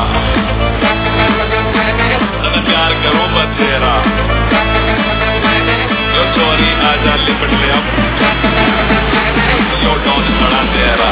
मैं प्यार करूं बस तेरा, जो चोरी आजा लिपट ले अब, यो डॉन खड़ा तेरा।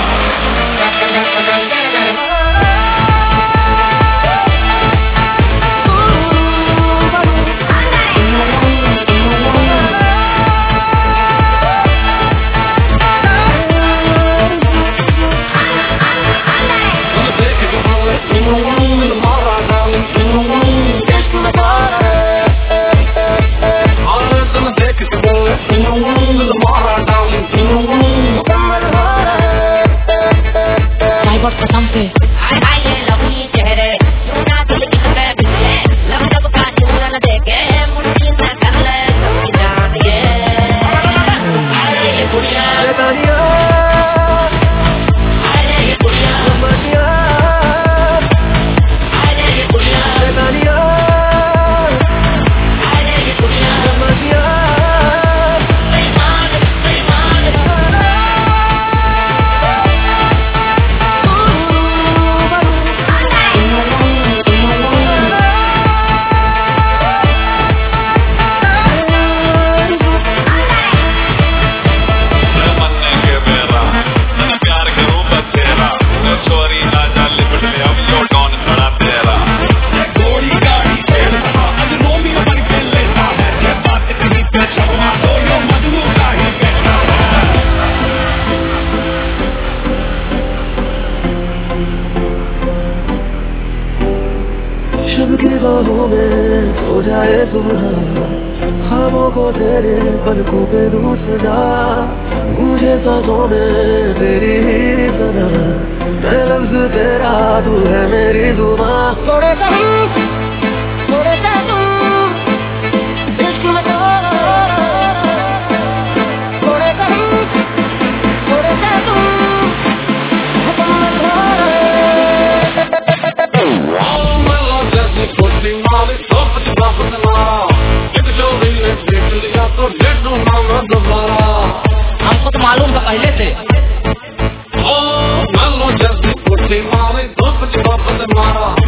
की बाहों में सो जाए सुबह, ख्वाबों को तेरे पलकों पे दूर सजा, मुझे सांसों में तेरी ही सदा, मैं लफ्ज तेरा तू है मेरी जुबां। थोड़े सा तू इश्क में थोड़े सा तू हमको तो मालूम था पहले से। ओ मैं लो जल्दी कुछ मारे, दो कुछ वापस मारा।